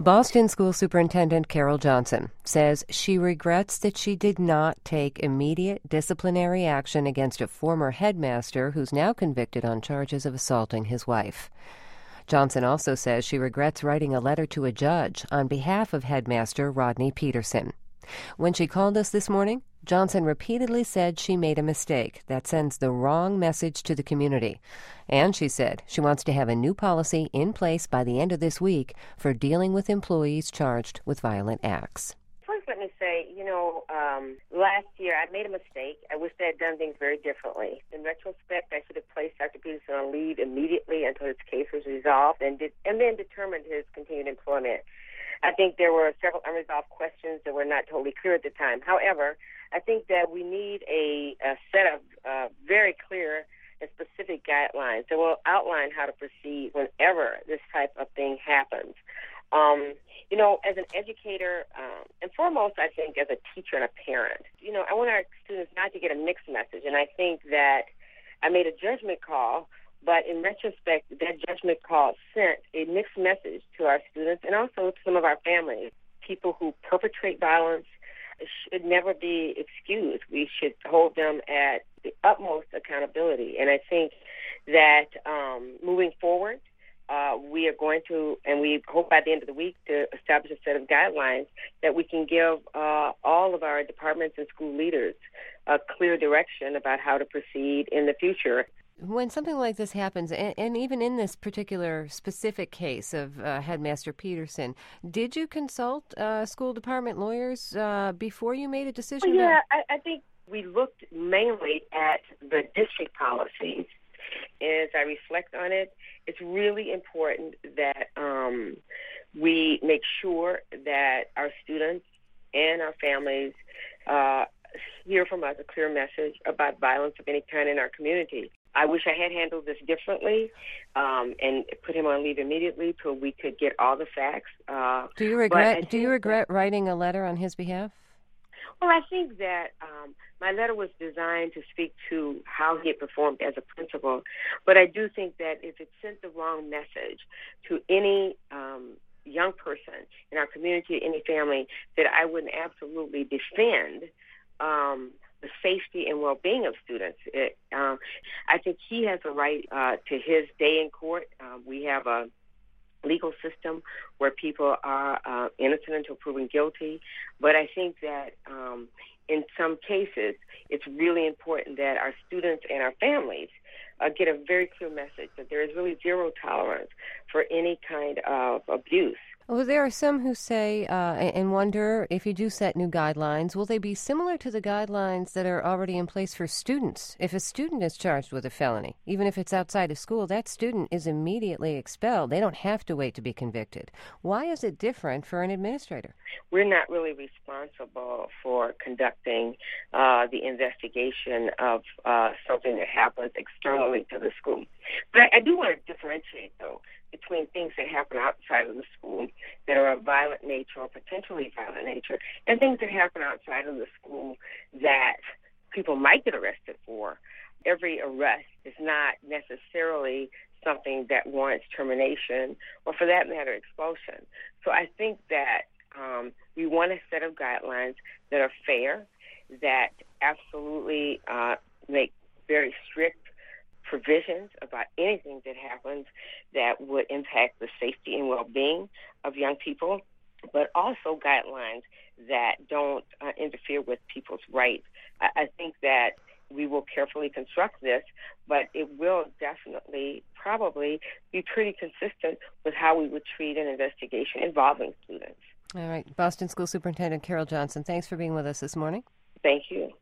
Boston School Superintendent Carol Johnson says she regrets that she did not take immediate disciplinary action against a former headmaster who's now convicted on charges of assaulting his wife. Johnson also says she regrets writing a letter to a judge on behalf of headmaster Rodney Peterson. When she called us this morning, Johnson repeatedly said she made a mistake that sends the wrong message to the community. And she said she wants to have a new policy in place by the end of this week for dealing with employees charged with violent acts. First, let me say, last year I made a mistake. I wish I had done things very differently. In retrospect, I should have placed Dr. Peterson on leave immediately until his case was resolved and then determined his continued employment. I think there were several unresolved questions that were not totally clear at the time. However, I think that we need a set of very clear and specific guidelines that will outline how to proceed whenever this type of thing happens. As an educator, and foremost, I think as a teacher and a parent, I want our students not to get a mixed message. And I think that I made a judgment call, but in retrospect, that judgment call sent a mixed message to our students and also to some of our families. People who perpetrate violence should never be excused. We should hold them at the utmost accountability. And I think that moving forward, we are going to, and we hope by the end of the week, to establish a set of guidelines that we can give all of our departments and school leaders a clear direction about how to proceed in the future. When something like this happens, and even in this particular specific case of Headmaster Peterson, did you consult school department lawyers before you made a decision? Well, I think we looked mainly at the district policies. As I reflect on it, it's really important that we make sure that our students and our families hear from us a clear message about violence of any kind in our community. I wish I had handled this differently and put him on leave immediately till we could get all the facts. Do you regret writing a letter on his behalf? Well, I think that my letter was designed to speak to how he had performed as a principal, but I do think that if it sent the wrong message to any young person in our community, any family, that I would absolutely defend the safety and well-being of students. I think he has a right to his day in court. We have a legal system where people are innocent until proven guilty. But I think that in some cases, it's really important that our students and our families get a very clear message that there is really zero tolerance for any kind of abuse. Well, there are some who say and wonder if you do set new guidelines, will they be similar to the guidelines that are already in place for students? If a student is charged with a felony, even if it's outside of school, that student is immediately expelled. They don't have to wait to be convicted. Why is it different for an administrator? We're not really responsible for conducting the investigation of something that happens externally to the school. But I do want to differentiate, though, between things that happen outside of the school that are of violent nature or potentially violent nature and things that happen outside of the school that people might get arrested for. Every arrest is not necessarily something that warrants termination or, for that matter, expulsion. So I think that we want a set of guidelines that are fair, that absolutely make very strict provisions about anything that happens that would impact the safety and well-being of young people, but also guidelines that don't interfere with people's rights. I think that we will carefully construct this, but it will definitely probably be pretty consistent with how we would treat an investigation involving students. All right. Boston School Superintendent Carol Johnson, thanks for being with us this morning. Thank you.